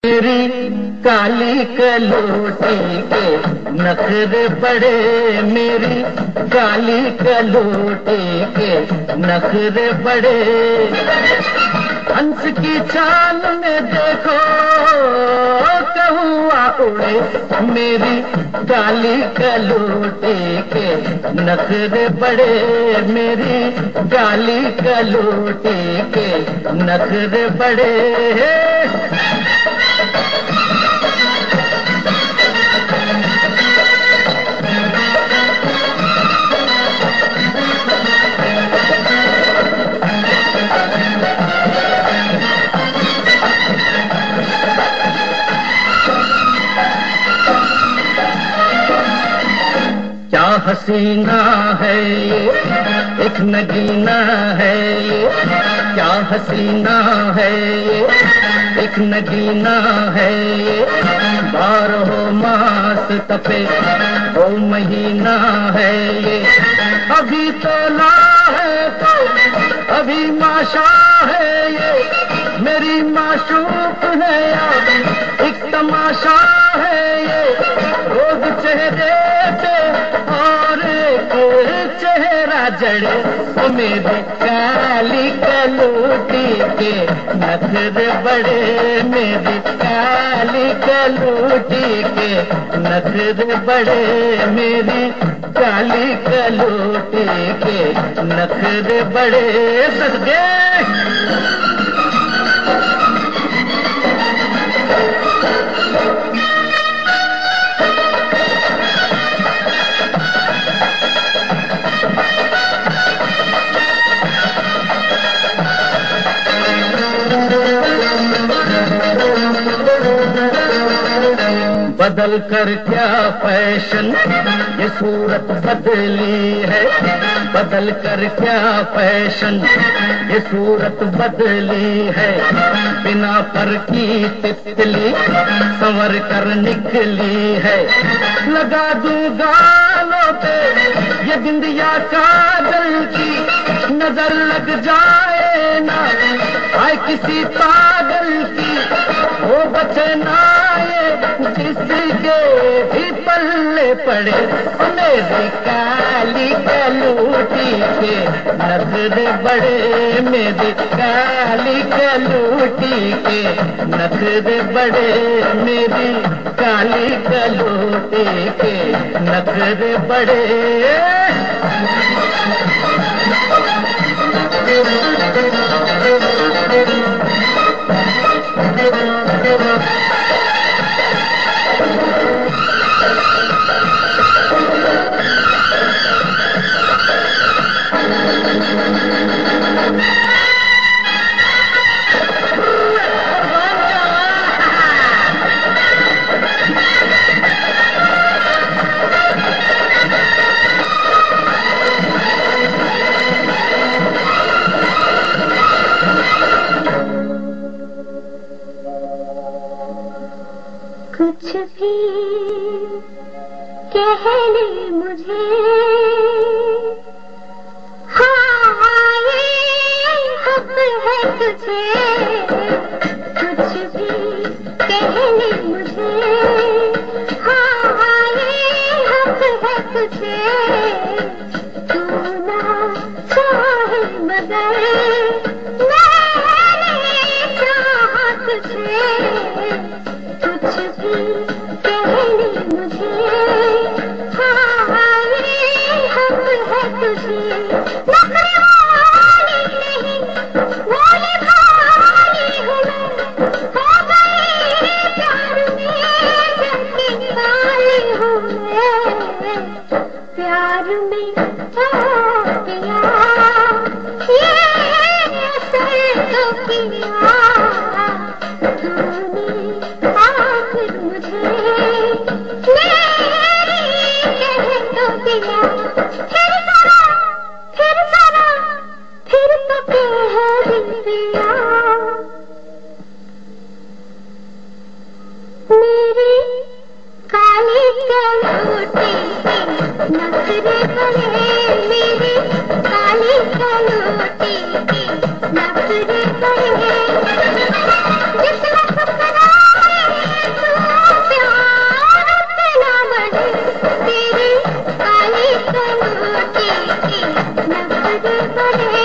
मेरी काली कलोटी के नखरे बड़े, मेरी काली कलोटी के नखरे बड़े। हंस की चाल में देखो कहुआ उड़े, मेरी काली कलोटी के नखरे बड़े, मेरी काली कलोटी के नखरे बड़े। क्या हसीना है ये, एक नगीना है ये, क्या हसीना है ये, एक नगीना है ये। 12 मास तपे वो महीना है ये, अभी तोला है तो अभी माशा है ये। मेरी माशूक है यार एक तमाशा है ये, रोज चेहरे पे और एक चेहरा जड़े। तो मेरी काली कलोटी के नखरे बड़े, मेरी काली कलोटी के नखरे बड़े, मेरी काली कलोटी के नखरे बड़े। सदके बदल कर क्या फैशन ये सूरत बदली है, बदल कर क्या फैशन ये सूरत बदली है। बिना पर की तितली संवर कर निकली है, लगा दूं गालों पे ये बिंदिया काजल की, नजर लग जाए ना आए किसी पागल की, वो बचे ना ये जिसके भी पल्ले पड़े। मेरी काली कलोटी के नखरे बड़े, मेरी काली कलोटी के नखरे बड़े, मेरी काली कलोटी के नखरे बड़े। कुछ भी कह ले मुझे, हाँ ये हक है तुझे। कुछ भी कह ले मुझे, हाँ ये हक है तुझे। तू ना चाहे मगर मैंने चाहा तुझे। कुछ भी कह ले मुझे, हाँ ये हक है तुझे। नखरे वाली नहीं भोली भाली हूँ मैं, हो गई प्यार में जैसी काली हूँ मैं। प्यार में हो गया ये असर तो किया मेरी काली कलोटी नखरे बड़े, मेरी काली कलोटी नखरे बड़े। जितना बड़े